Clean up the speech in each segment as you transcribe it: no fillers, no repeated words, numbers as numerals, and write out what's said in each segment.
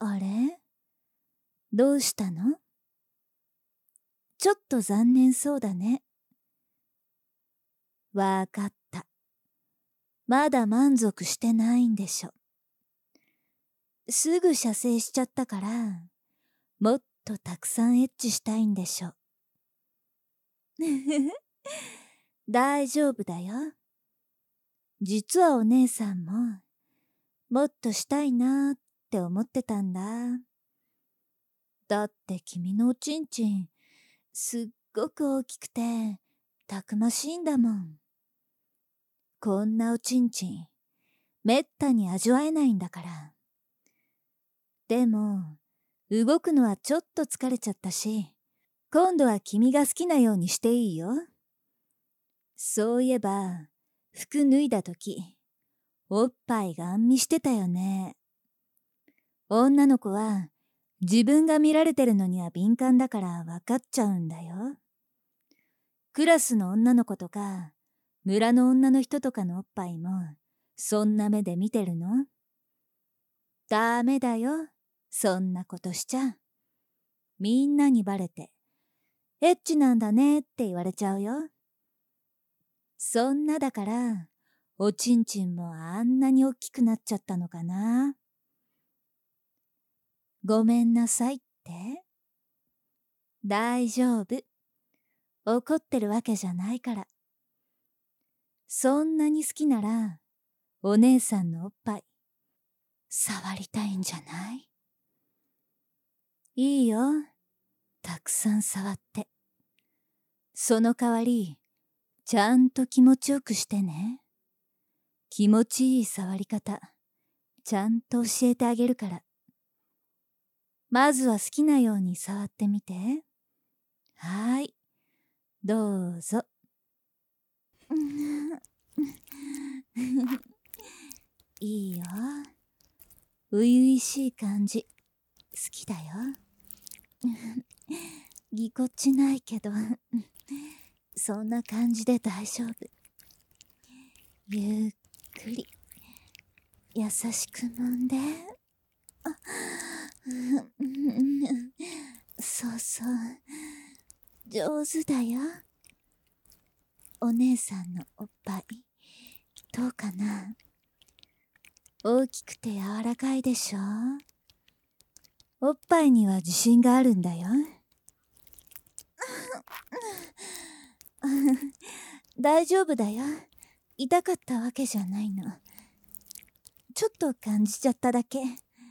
あれ？どうしたの？ちょっと残念そうだね。わかった。まだ満足してないんでしょ。すぐ射精しちゃったから、もっとたくさんエッチしたいんでしょ。大丈夫だよ。実はお姉さんも、もっとしたいなーって思ってたんだ。だって君のおちんちん、すっごく大きくて、たくましいんだもん。こんなおちんちん、めったに味わえないんだから。でも、動くのはちょっと疲れちゃったし、今度は君が好きなようにしていいよ。そういえば、服脱いだとき、おっぱいガン見してたよね。女の子は、自分が見られてるのには敏感だから分かっちゃうんだよ。クラスの女の子とか、村の女の人とかのおっぱいも、そんな目で見てるの？ダメだよ。そんなことしちゃ。みんなにバレて、エッチなんだねって言われちゃうよ。そんなだから、おちんちんもあんなに大きくなっちゃったのかな。ごめんなさいって？大丈夫。怒ってるわけじゃないから。そんなに好きなら、お姉さんのおっぱい、触りたいんじゃない？いいよ。たくさん触って。その代わり、ちゃんと気持ちよくしてね。気持ちいい触り方、ちゃんと教えてあげるから。まずは好きなように触ってみて。はーい、どうぞ。いいよ。初々しい感じ、好きだよ。ぎこちないけど、そんな感じで大丈夫。ゆっくり、優しく揉んで。そうそう、上手だよ。お姉さんのおっぱい、どうかな？大きくて柔らかいでしょ？おっぱいには自信があるんだよ。大丈夫だよ。痛かったわけじゃないの。ちょっと感じちゃっただけ。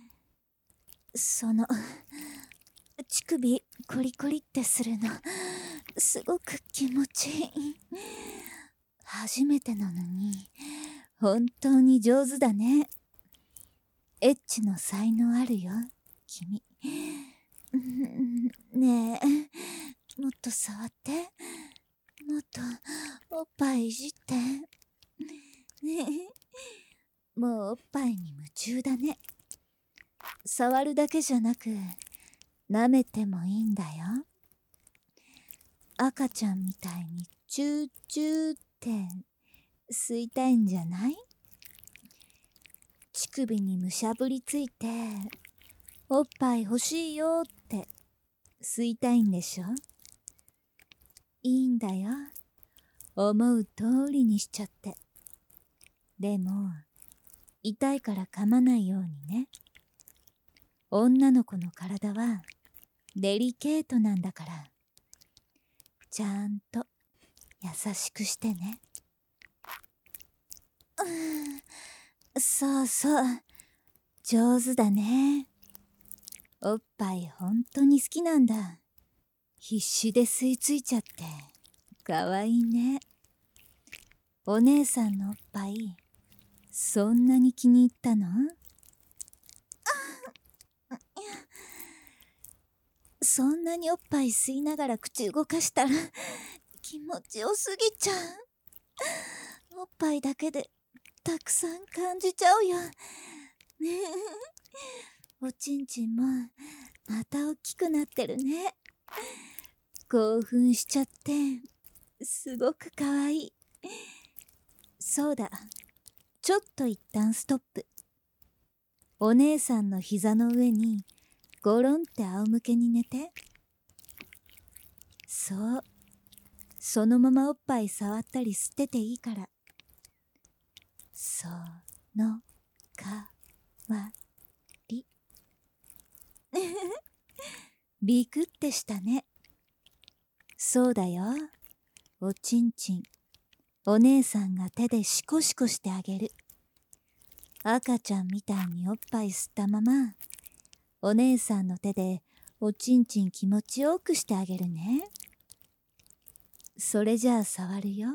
乳首コリコリってするの、すごく気持ちいい。初めてなのに、本当に上手だね。エッチの才能あるよ、君。ねえ、もっと触って。もっとおっぱいいじって。もうおっぱいに夢中だね。触るだけじゃなく、舐めてもいいんだよ。赤ちゃんみたいにチューチューって吸いたいんじゃない？乳首にむしゃぶりついて、おっぱい欲しいよって吸いたいんでしょ？いいんだよ。思う通りにしちゃって。でも、痛いから噛まないようにね。女の子の体はデリケートなんだから、ちゃんと優しくしてね。そうそう、上手だね。おっぱいほんとに好きなんだ。必死で吸い付いちゃって、かわいいね。お姉さんのおっぱい、そんなに気に入ったの？そんなにおっぱい吸いながら口動かしたら気持ちよすぎちゃう。おっぱいだけでたくさん感じちゃうよ。おちんちんもまた大きくなってるね。興奮しちゃってすごくかわいい。そうだ、ちょっと一旦ストップ。 お姉さんの膝の上にゴロンって仰向けに寝て。そう、そのままおっぱい触ったり吸ってていいから。そのかわり。ビクってしたね。そうだよ。おちんちん、お姉さんが手でシコシコしてあげる。赤ちゃんみたいにおっぱい吸ったまま、お姉さんの手でおちんちん気持ちよくしてあげるね。それじゃあ触るよ。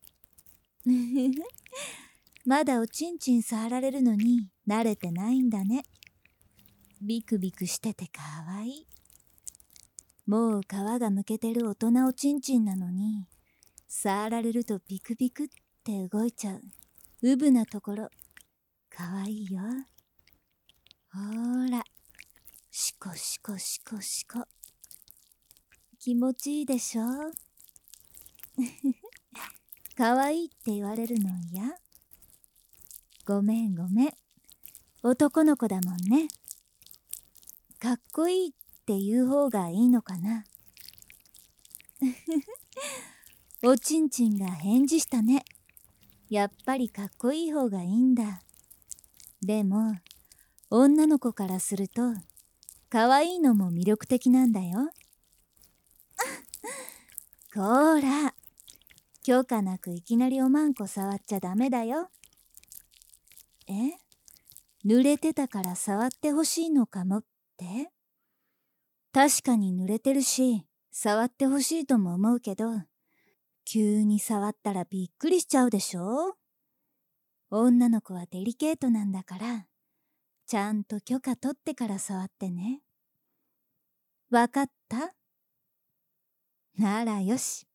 まだおちんちん触られるのに慣れてないんだね。ビクビクしててかわいい。もう皮がむけてる大人おちんちんなのに、触られるとビクビクって動いちゃう。うぶなところ、かわいいよ。ほーら、シコシコシコシコ。気持ちいいでしょ。かわいいって言われるの嫌？ごめんごめん。男の子だもんね。かっこいいって言う方がいいのかな。おちんちんが返事したね。やっぱりかっこいい方がいいんだ。でも、女の子からすると、かわいいのも魅力的なんだよ。こーら、許可なくいきなりおまんこ触っちゃダメだよ。え？濡れてたから触ってほしいのかもって？確かに濡れてるし、触ってほしいとも思うけど、急に触ったらびっくりしちゃうでしょ？女の子はデリケートなんだから、ちゃんと許可取ってから触ってね。わかった？ならよし。